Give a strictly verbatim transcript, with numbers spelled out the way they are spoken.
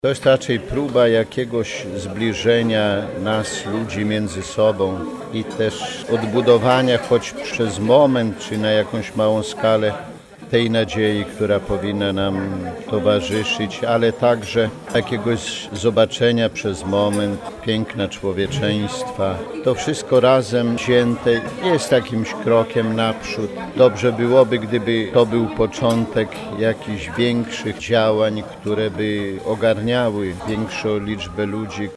To jest raczej próba jakiegoś zbliżenia nas, ludzi między sobą i też odbudowania choć przez moment, czy na jakąś małą skalę tej nadziei, która powinna nam towarzyszyć, ale także jakiegoś zobaczenia przez moment piękna człowieczeństwa. To wszystko razem wzięte jest jakimś krokiem naprzód. Dobrze byłoby, gdyby to był początek jakichś większych działań, które by ogarniały większą liczbę ludzi.